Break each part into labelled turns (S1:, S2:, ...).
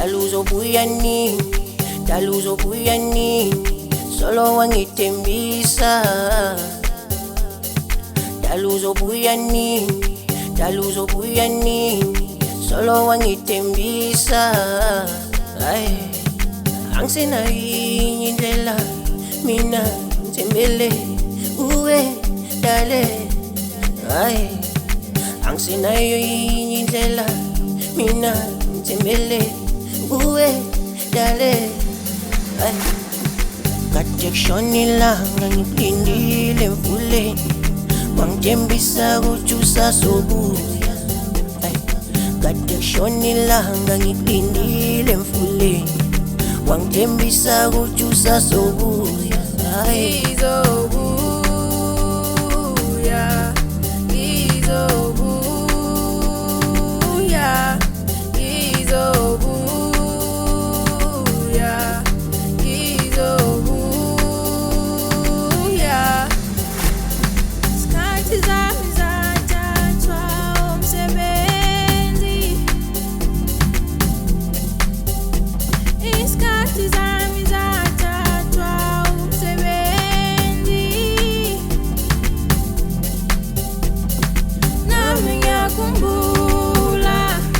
S1: Daluzobuya nini, daluzobuya nini, solo wangitembisa. Daluzobuya nini, daluzobuya nini, solo wangitembisa. Ay, angisinayo yinye indlela mina ngithembele uwe dale. Ay, angisinayo yinye indlela mina ngithembele uwe dale. Ay, kade kushona ilanga ngikulindile emfuleni, wangithembisa ukuthi usazobuya. Ay, kade kushona ilanga ngikulindile emfuleni, wangithembisa ukuthi usazobuya. Ay,
S2: ngizobuya, ngizobuya, ngizobuya, ngizobuya. Isikhathi zami zathathwa umsebenzi, isikhathi zami zathathwa umsebenzi. Nami ngiyakhumbula,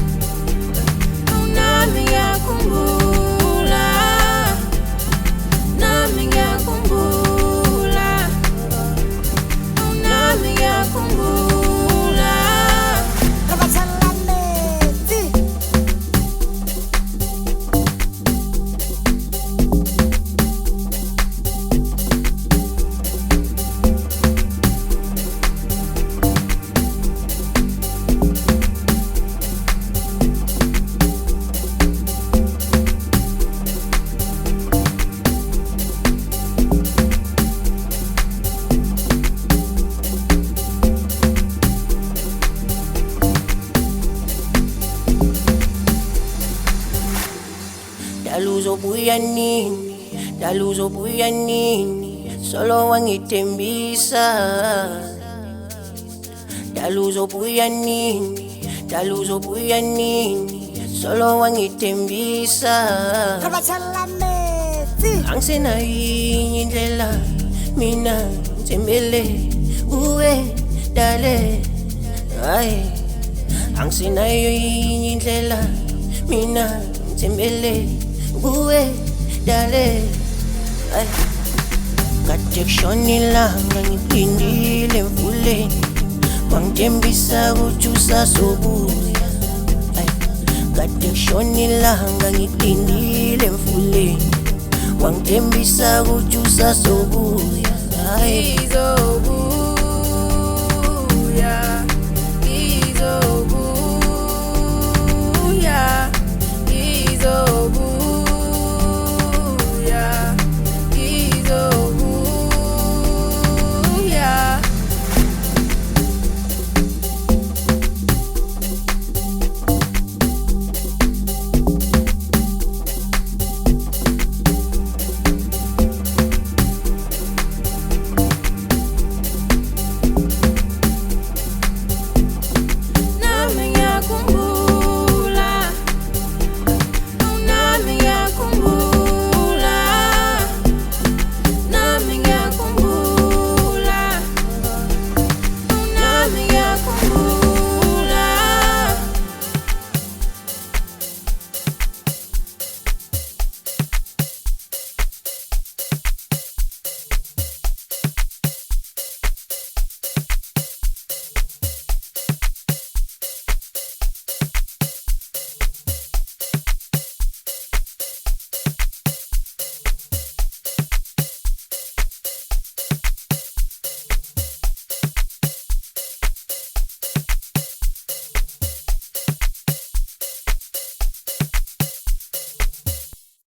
S2: nami ngiyakhumbula, nami ngiyakhumbula, nami ngiyakhumbula.
S3: Abathalamezi
S1: daluzobuya nini, daluzobuya nini, solo wangithembisa. Daluzobuya nini, daluzobuya nini, solo wangithembisa.
S3: abathalamezi
S1: Angisinayo yinye indlela mina ngithembele uwe dale. Ay, angisinayo yinye indlela mina ngithembele uwe dale. Ay, kade kushona ilanga ngikulindile emfuleni, wangithembisa ukuthi usazobuya. Ay, kade kushona ilanga ngikulindile emfuleni, wangithembisa ukuthi usazobuya. Ay,
S2: Ngizobuya.